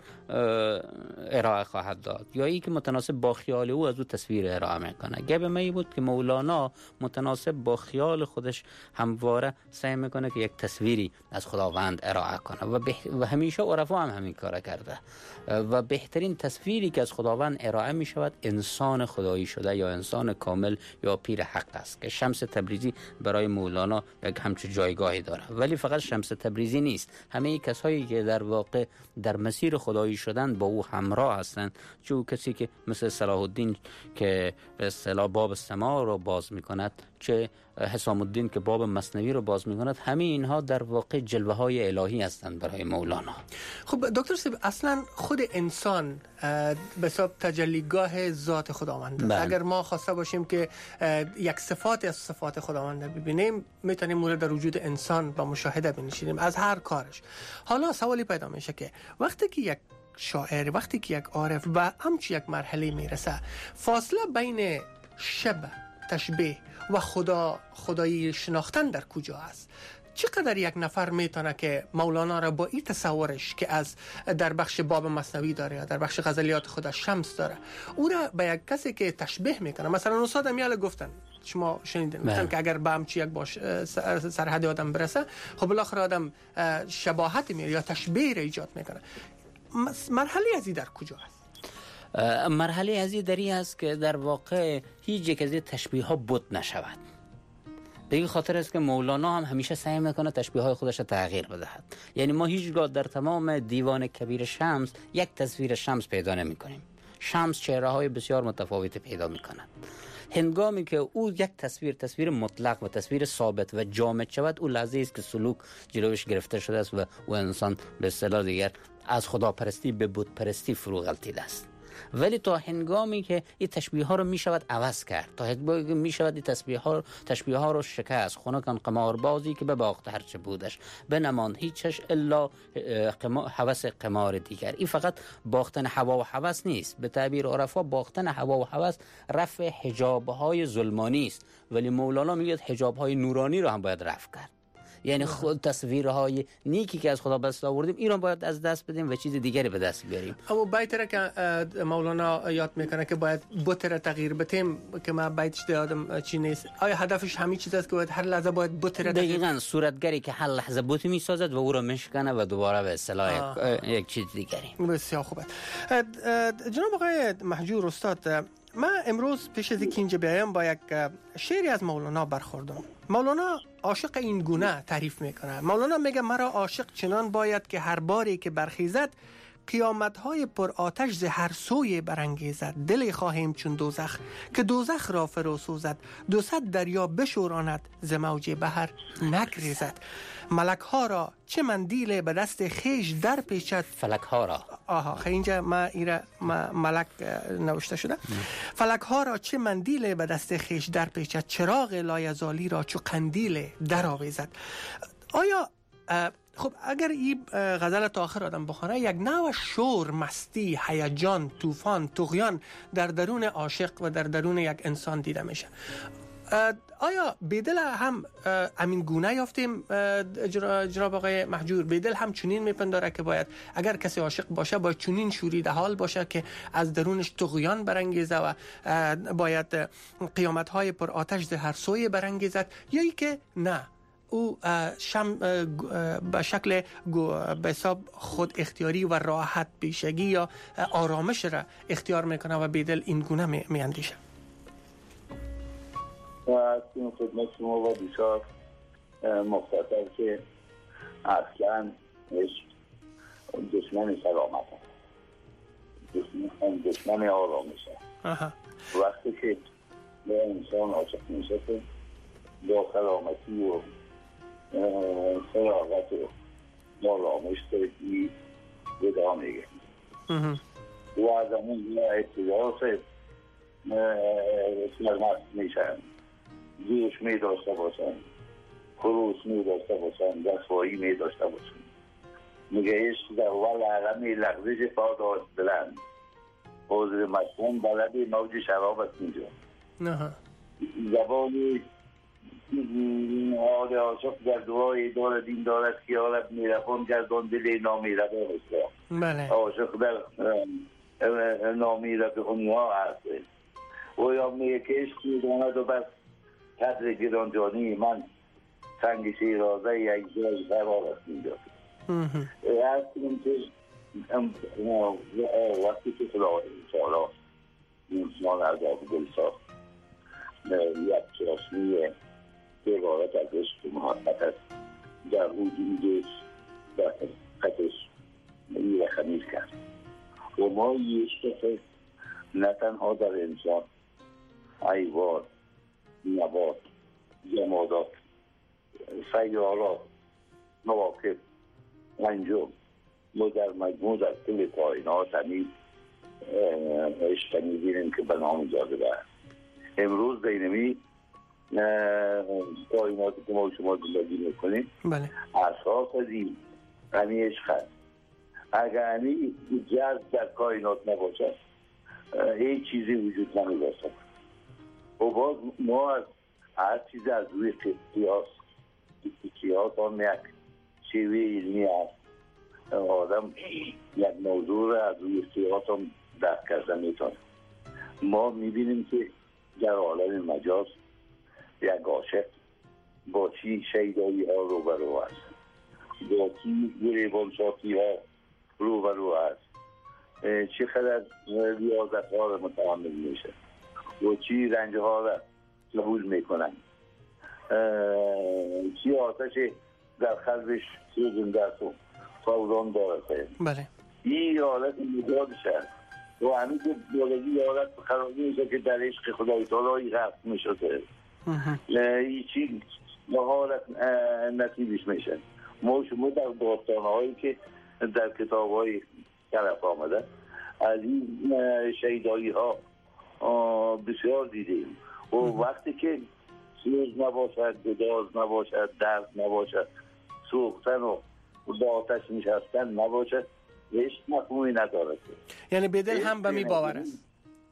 ارائه خواهد داد یا ای که متناسب با خیال او از او تصویر ارائه میکنه؟ گپ من بود که مولانا متناسب با خیال خودش همواره سعی میکنه که یک تصویری از خداوند ارائه کنه و همیشه عرفا هم همین کار کرده و بهترین تصویری که از خداوند ارائه میشود انسان خدایی شده یا انسان کامل یا پیر حق است که شمس تبریزی برای مولانا یک همچون جایگاهی داره. ولی فقط شمس تبریزی نیست، همه کسایی که در واقع در مسیر خدایی شدن با او همراه هستند، چه کسی که مثل صلاح الدین که به اصطلاح باب سما رو باز میکند، چه حسام الدین که باب مثنوی رو باز میکند، همه اینها در واقع جلوه های الهی هستند برای مولانا. خب دکتر صاحب، اصلا خود انسان به حساب تجلیگاه ذات خداوند است. اگر ما خواسته باشیم که یک صفات از صفات خداوند ببینیم، میتونیم مورد در وجود انسان با مشاهده بنشینیم از هر کارش. حالا سوالی پیدا میشه که وقتی که یک شاعر، وقتی که یک عارف و همچی یک مرحله میرسه، فاصله بین شبه، تشبیه و خدایی شناختن در کجا است؟ چقدر یک نفر میتونه که مولانا را با این تصورش که از در بخش باب مثنوی داره یا در بخش غزلیات خود شمس داره، او را به یک کسی که تشبیه میکنه، مثلا استاد امیال گفتن، شما شنیدین مثلا که اگر به همچی یک سرحد آدم برسه، خب بالاخره آدم شباهت میره یا تشبیه را ایجاد میکنه. مرحله ازی در کجا است؟ مرحله ازی دری است که در واقع هیچ یک از این تشبیه ها بت نشود. به این خاطر است که مولانا هم همیشه سعی میکنه تشبیه های خودش را تغییر بدهد. یعنی ما هیچگاه در تمام دیوان کبیر شمس یک تصویر شمس پیدا نمی کنیم. شمس چهره های بسیار متفاوتی پیدا میکند. هنگامی که او یک تصویر مطلق و تصویر ثابت و جامد شود، او لحظه است که سلوک جلوش گرفته شده است و او انسان به اصطلاح دیگر از خداپرستی به بت پرستی فرو غلطیده است. ولی تا هنگامی که این تشبیه ها رو می شود عوض کرد، تا هنگامی که می شود این تشبیه ها رو شکست، خونکان قماربازی که بباخت هرچه بودش بنماند هیچش الا هوس قمار دیگر. این فقط باختن هوا و هوس نیست، به تعبیر عرفا باختن هوا و هوس رفع حجاب های ظلمانی است، ولی مولانا میگه حجاب های نورانی رو هم باید رفع کرد. یعنی خود تصویرهای نیکی که از خدا بست آوردیم ایران باید از دست بدیم و چیز دیگری به دست بیاریم. اما بیت که مولانا یاد میکنه که باید بت را تغییر بدیم، که ما بیتش یادم چی نیست، آیا هدفش همین چیز است که باید هر لحظه باید بت را تغییر؟ دقیقاً صورتگری که هر لحظه بت میسازد و او را میشکنه و دوباره به اصطلاح یک چیز دیگری. بسیار خوبه. جناب آقای مهجور استاد، من امروز پیش از اینکه اینجا بیایم با یک شعری از مولانا برخوردم. مولانا عاشق این گونه تعریف میکنه. مولانا میگه مرا عاشق چنان باید که هر باری که برخیزد قیامت‌های پر آتش ز هر سوی برانگیزد. دلی خواهیم چون دوزخ که دوزخ را فرو سوزد. 200 دریا بشوراند ز موج بحر نگریزد. ملک ها را چه مندیل به دست خیش در پیچد. فلک ها را اینجا ملک نوشته شده. فلک ها را چه مندیل به دست خیش در پیچد. چراغ لایزالی را چو قندیل در آویزد. آیا خب اگر این غزل تا آخر آدم بخونه، یک نوع شور، مستی، هیجان، طوفان، طغیان در درون عاشق و در درون یک انسان دیده میشه. آیا بیدل هم امین گونه یافتیم جناب آقای مهجور؟ بیدل هم چنین میپنداره که باید اگر کسی عاشق باشه باید چنین شوریده حال باشه که از درونش طغیان برانگیزه و باید قیامت‌های پر آتش ز هر سوی برانگیزد، یا ای که نه، او به شکل به حساب خود اختیاری و راحت پیشگی یا آرامش را اختیار میکنه و بیدل این گونه میاندیشه؟ و از این خدمت شما و بسیار مختصر که اصلا دشمن سلامت هست، دشمن آرامش هست. وقتی که به انسان عاشق میشه که با سلامتی و سراغت و آرامش داری بدا میگه و از همون ابتداس سرمست میشن، جوش می داشته باشن، خروس می داشته باشن، رسوایی می داشته باشن. میگه عشق در اول عالمی لغزش پا داشت بلند، حوض مشموم بلد موج شراب است اینجا. زبانی حال عاشق در دعای دارد این دارد که حالت میرفان گردان دل نامیرده است. عاشق در نامیرده اونها هست و یا میگه که عشق میداند و بس قدر گرانجانی من سنگ شیرازه یک جای قرار است اینجا. از این که وقتی که خدا انشاءالله انسان از آب گل ساخت یک چاشنی که عبارت از عشق محبت است در وجودش در حقیقتش میره خمیز کرد و ما یه عشق نه تنها در انسان، حیوان، نبات، جمادات، سیارات، مواقف، انجام ما در مجموع در کل کائنات همین عشق می‌بینیم که به نام جاذبه است. امروز بینمی کائناتی که ما شما زندگی میکنیم اساس از این همین عشق است. اگر همین جذب در کائنات نباشد هیچ چیزی وجود نمی‌داشته. و باز ما از هر چیز از روی قیاس آن یک شیوه علمی است. آدم یک موضوع را از روی قیاس هم درک کرده میتونه. ما میبینیم که در عالم مجاز یک عاشق با چی شیدایی ها روبرو است، با چی گریبان شاکی ها روبرو است، چقدر ریاضت ها را متحمل میشه و چی رنج ها را قبول میکنن، چی آتش در قلبش سوزنده است و فوران دارد. این حالت مجازش است و همین که بولگی حالت قرار میشه که در عشق خدای تعالی غرق میشده. این چی حالت نصیبش میشه. ما شما در داستانهایی که در کتاب های طرف آمده از این شیدایی ها بسیار دیدیم و وقتی که سوز نباشد، گداز نباشد، درد نباشد، سوختن و با آتش نشستن نباشد، عشق مفهومی ندارد. یعنی بدل هم به می باور است؟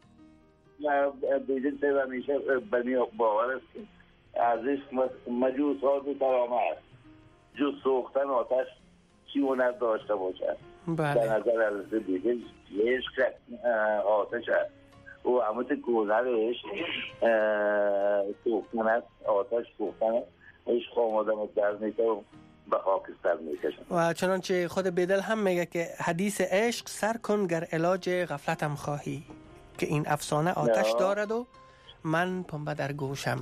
بدل سه همیشه به می باور است که از عشق مجوز ها دو ترامه است، جز سوختن آتش چی هنر داشته باشد. در نظر از بدل عشق آتش است و همه گذر عشق سوختن است، آتش سوختن است. عشق آمادم در میته و به خاکستر میکشن. و چنانچه خود بیدل هم میگه که حدیث عشق سر کن گر علاج غفلتم خواهی، که این افسانه آتش دارد و من پنبه در گوشم.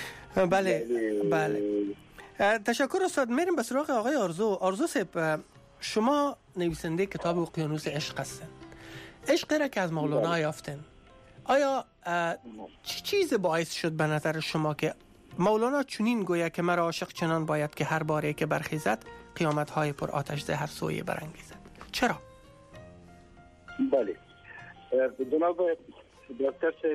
بله. تشکر استاد. میریم به سراغ آقای آرزو. آرزو صاحب، شما نویسنده کتاب اقیانوس عشق هستین. عشق را که از مولانا یافتین، آیا چی چیز باعث شد به نظر شما که مولانا چنین گوید که مرا عاشق چنان باید که هر باره که برخیزد قیامت‌های پر آتش زهر سوی برانگیزد؟ چرا؟ بله جناب دکتر صاحب،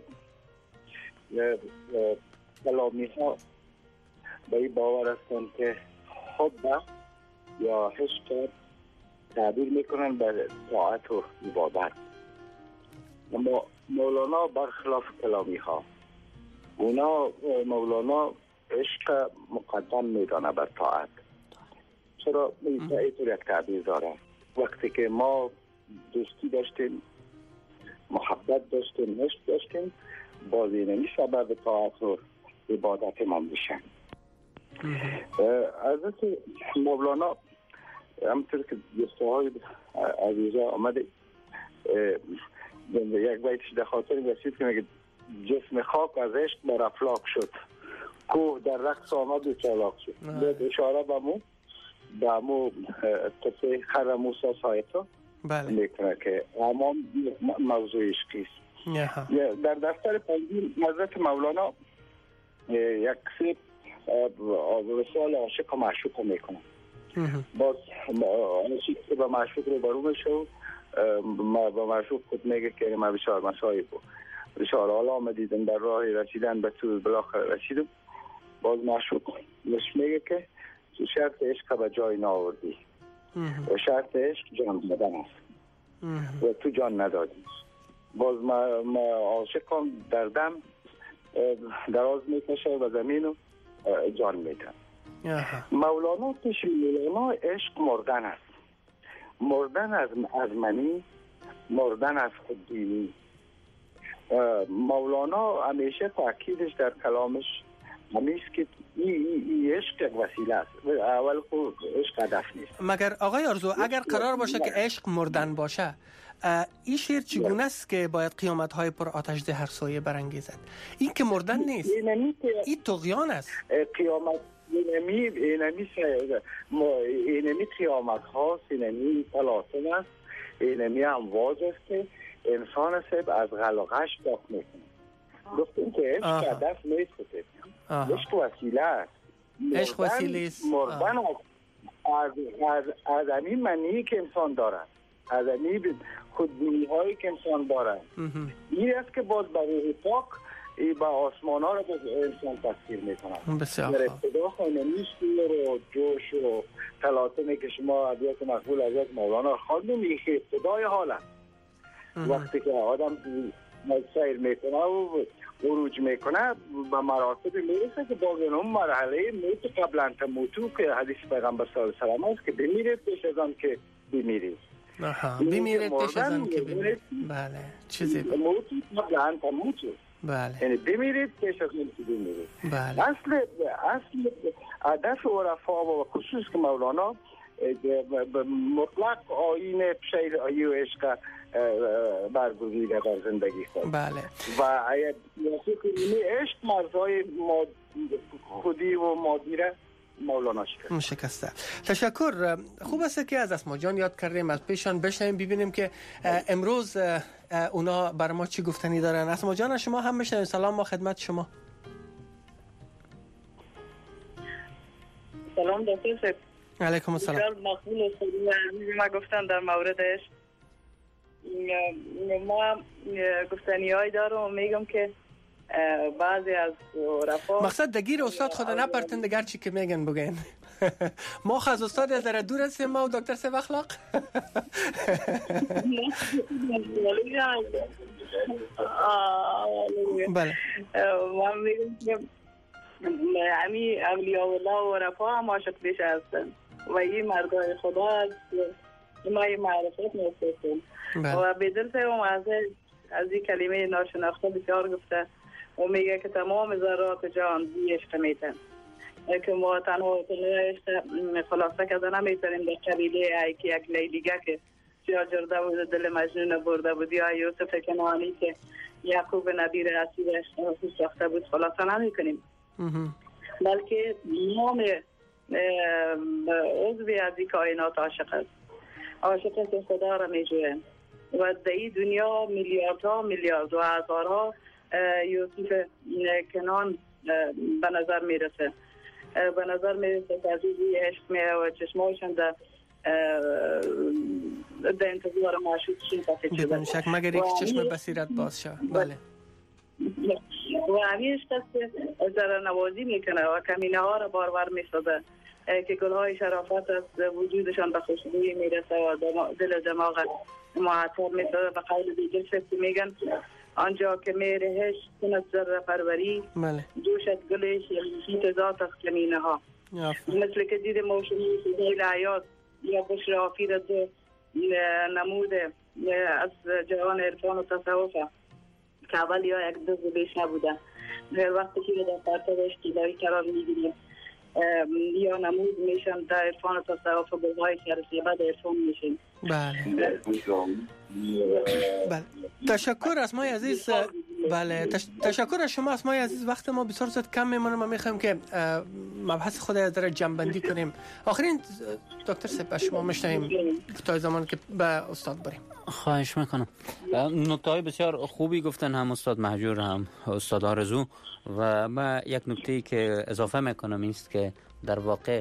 کلامی ها به این باور هستند که حب یا عشق تعبیر میکنن به طاعت و عبادت. اما مولانا برخلاف کلامی ها، مولانا عشق مقدم میدانه بر طاعت. چرا اینطور یک تعبیر داره؟ وقتی که ما دوستی داشتیم، محبت داشتیم، عشق داشتیم، بازی نمیشه به طاعت و عبادت ما میشن. حضرت مولانا همطور که دوستهای عزیزا آمده یک بیتش در خاطر رسید که میگه جسم خاک از عشق بر افلاک شد، کوه در رقص آمد و چالاک شد. باید اشاره به مو قصه خر موسی سایتا میکنه که اما موضوع عشقی است. در دفتر پنجم حضرت مولانا یک سه رسال عاشق و معشوق میکنه. باز عاشق که به معشوق رو برو میشه، با معشوق خود میگه که من بسیار مصایب بود، بسیار حالا آمدیدم در راه رسیدن به تو بالاخره رسیدم. باز معشوق میگه که تو شرط عشق به جای نآوردی و شرط عشق جان دادن است و تو جان ندادی. باز ما عاشقم در دم دراز میکشه و زمین و جان میدن. مولانا پیش مولانا عشق مردن است، مردن از منی، مردن از خودبینی. مولانا همیشه تاکیدش در کلامش همیشه که این عشق یک وسیله است، اول خود عشق هدف نیست. مگر آقای آرزو اگر قرار باشه که عشق مردن باشه، این شعر چگونه است که باید قیامت‌های پر آتش زهر سایه برانگیزد؟ این که مردن نیست، این طغیان است. قیامت اینمی قیامت هاست، اینمی طلاطم است، اینمی امواج است که انسان سب از غلقش داخل میکنه. گفتیم که عشق هدف نیست، عشق وسیله است. عشق وسیله است. مردن از این منی که انسان دارد، از این خودبینی هایی که انسان دارد، این است که باز برای پاک با آسمان ها رو به انسان تصویر میکنن. در ابتدا خانمی شور و جوش و تلاطمی که شما ابیات مقبول از مولانا خواندیم، این ابتدای حال است. وقتی که آدم سیر میکنه و عروج میکنه به مراتب میرسه که باز اون مرحله موت قبل ان تموتو که حدیث پیغمبر صلی الله علیه و سلم است که بمیرید پیش از آن که بمیرید. بمیرید پیش از آن که بمیرید. بله چیزی موت قبل ان تموتو، بله، یعنی بمیرید پیش از اون که بمیرید. بله. اصل هدف عرفا و خصوص که مولانا مطلق آیین شیر آیی و عشق برگزیده در زندگی خود. بله. و عشق مرزهای خودی و مادی را مولانا شکسته. تشکر. خوب است که از اسما جان یاد کردیم، از پیشان بشنویم ببینیم که امروز اونا بر ما چی گفتنی دارن. اسما جان شما هم بشنویم. سلام ما خدمت شما. سلام دکتر صاحب. علیکم السلام. مقبول ما گفتن در موردش ما گفتنی های دارم، میگم که بعضی از عرفا مقصد دگیر استاد خدا نپرتن دگر چی که میگن بگین. ما از استاد از در دور هستیم ما و دکتر صاحب اخلاق. بله من میگم که امی اولیاء الله و عرفا هم عاشق بیش هستن و این مردای خدا از ما این معرفت میستن و بدل سوم از این کلمه ناشناخته بسیار گفته و میگه که تمام ذرات جهان بی عشق میتن، که ما تنها عشق خلاصه کردن نمیتونیم در قبیله ای که یک لیلیگه که جا جرده بود دل مجنون برده بود، یا یوسف کنعانی که یعقوب نبی را اسیر عشق ساخته بود خلاصه نمیکنیم، بلکه نام عضوی از این کائنات عاشق است. عاشق خدا را میجویند و در این دنیا میلیاردها میلیارد و هزارها یوسف کنان به نظر میرسه. به نظر میرسه که از این عشق میره و چشمایشان در انتظار معشوقشون تفید شده. بدون شک مگر یک چشم بصیرت باز شد. بله. و همیش کسی در نوازی میکنه و کمینه ها را بارور میسازه که گلهای شرافت از وجودشان به خوشبویی میرسه و دل دماغ معطر میسازه. و قول دیگر شکل میگن آنجا که میرهش کند ذره پروری دوشت گلش یمشیت ذات از کمینه ها. مثل که دید موشمی سیدیل عیاد یا بشرافی را نمود از جهان عرفان و تصوف که اول یا یک دو بیش نبودن. هر وقتی که در پرتاب اشتیداری قرار میگیریم یا نمود میشن در عرفان و تصوف و گلهای شرسیبه در عرفان میشن. بله. تشکر از مای عزیز. بله تشکر از شما اسمای عزیز. وقت ما بسیار زیاد کم میمونه. ما میخوایم که مبحث خود از در جنبندی کنیم. آخرین دکتر سپ شما میشنویم تا زمان که به استاد بریم. خواهش میکنم. نکته بسیار خوبی گفتن هم استاد مهجور هم استاد آرزو و ما یک نکته که اضافه میکنم است که در واقع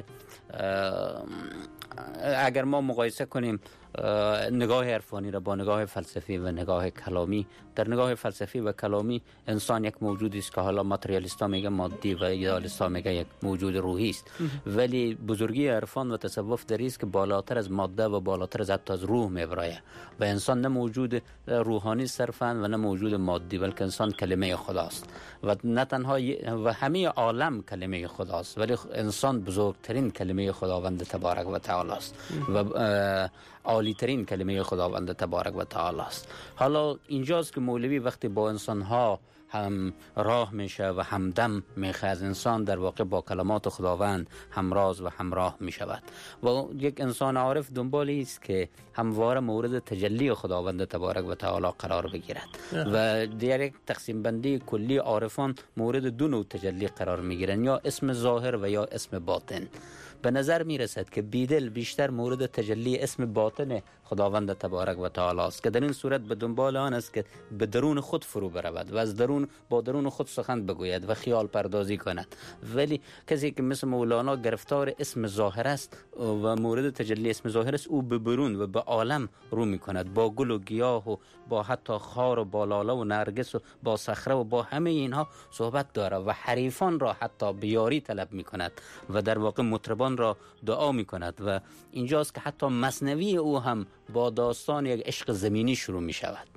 اگر ما مقایسه کنیم نگاه عرفانی را با نگاه فلسفی و نگاه کلامی، در نگاه فلسفی و کلامی انسان یک موجودی است که حالا ماتریالیستا میگه مادی و ایدئالیستا میگه یک موجود روحی است، ولی بزرگی عرفان و تصوف در است که بالاتر از ماده و بالاتر از حتی از روح میبرایه و انسان نه موجود روحانی صرفا و نه موجود مادی، بلکه انسان کلمه خداست و نه تنها و همه عالم کلمه خداست، ولی انسان بزرگترین کلمه خداوند تبارک و تعالی است و عالی ترین کلمه خداوند تبارک و تعالی است. حالا اینجاست که مولوی وقتی با انسان‌ها هم راه میشه و همدم میخه از انسان در واقع با کلمات خداوند همراز و همراه میشود و یک انسان عارف دنبالی است که همواره مورد تجلی خداوند تبارک و تعالی قرار بگیرد و در یک تقسیم بندی کلی عارفان مورد دو نوع تجلی قرار میگیرن، یا اسم ظاهر و یا اسم باطن. به نظر می رسد که بیدل بیشتر مورد تجلی اسم باطن خداوند تبارک و تعالی است که در این صورت به دنبال آن است که به درون خود فرو برود و از درون با درون خود سخن بگوید و خیال پردازی کند. ولی کسی که مثل مولانا گرفتار اسم ظاهر است و مورد تجلی اسم ظاهر است، او به برون و به عالم رو می کند، با گل و گیاه و با حتی خار و با لاله و نرگس و با صخره و با همه اینها صحبت داره و حریفان را حتی بیاری طلب می کند و در واقع مطربان را دعا می کند و اینجاست که حتی مثنوی او هم با داستان یک عشق زمینی شروع می شود.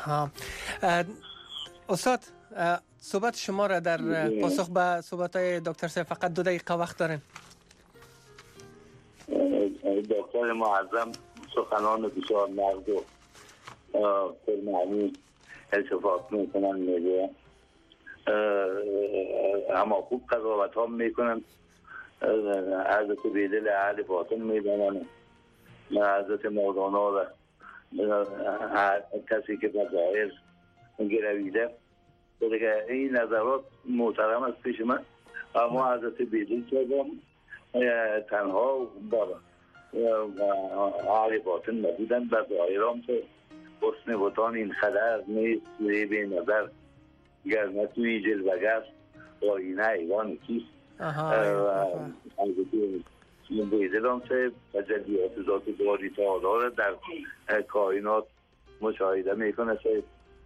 استاد صحبت شما را در پاسخ به صحبت‌های دکتر سیف فقط 2 دقیقه وقت داریم. دکتر معظم سخنان بسیار نقد و پرمعنی التفات میکنن، میگه اما خوب قضاوت ها میکنن، حضرت بیدل اهل باطن میدانن، حضرت مولانا و کسی که به ظاهر گرویده. دیگه این نظرات محترم است پیش من، اما حضرت بیدل شدم تنها با اهل باطن نبودن. به ظاهرام که حسن بطان این خدر نیست به نظر گرنه توی جلوگه آینه ایوان کیست. بیدل هم که تجلیات ذات باری تعالی در کائنات مشاهده میکنه که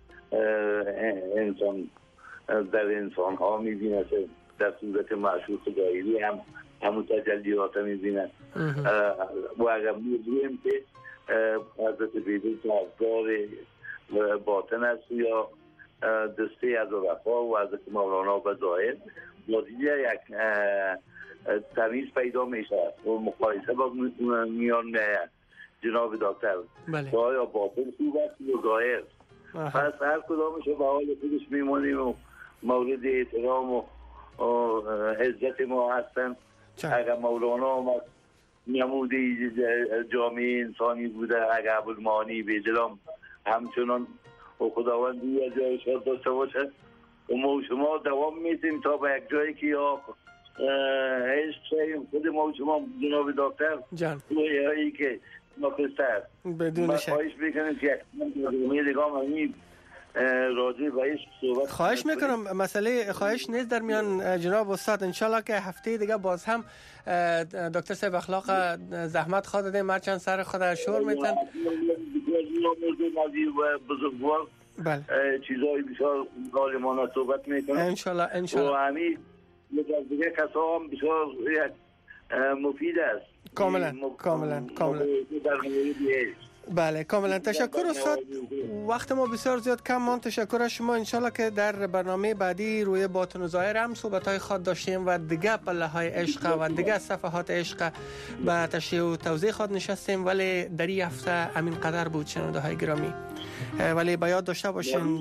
انسان در انسان ها میبینه که در صورت معشوق دایری هم همون تجلیات میبینه و اگر میبینیم که حضرت بیدل طرفدار باطن است یا دسته از رفا و حضرت مولانا به ظاهر بازیه یک تمیز پیدا میشه و مقایسه با میان جناب دکتر آیا باطن خوب است یا ظاهر. پس هر کدامش به حال خودش میمونیم و مورد احترام و عزت ما هستن. اگر مولانا هم نمودی جامعه انسانی بوده، اگر ابوالمعانی بیدلام همچنان و خداوندی از جای شاد داشته باشه و ما شما دوام میتیم تا به یک جایی که یا عشق خود ما شما جناب دکتر جان هایی که ناپستر بدون شک خواهش میکنم که امید راجع به عشق صحبت خواهش میکنم. مسئله خواهش نیست در میان جناب استاد. انشالله که هفته دیگه باز هم دکتر صاحب اخلاق زحمت خود دادیم مرچند سر خود شور میتن بزرگوار بله چیزای بسیار عالمانه صحبت میکنم انشالله و همین دیگه کسا هم بسیار مفید است کاملا بله کاملا. تشکر استاد. وقت ما بسیار زیاد کم ماند. تشکر از شما. انشالله که در برنامه بعدی روی باطن و ظاهر هم صحبت‌های خود داشتیم و دیگه پله‌های عشق و دیگه صفحات عشق به تشریح و توضیح خود نشستیم، ولی در این هفته همین قدر بود شنونده های گرامی. ولی به یاد داشته باشین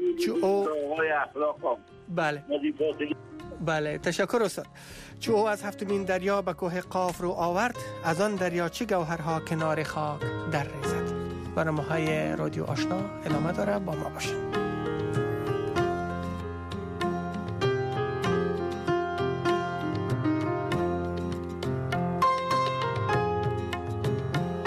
بله تشکر استاد. چو او از هفتمین دریا به کوه قاف رو آورد، از آن دریا چه گوهرها کنار خاک در ریزد. برنامه‌های رادیو آشنا ادامه داره، با ما باشین.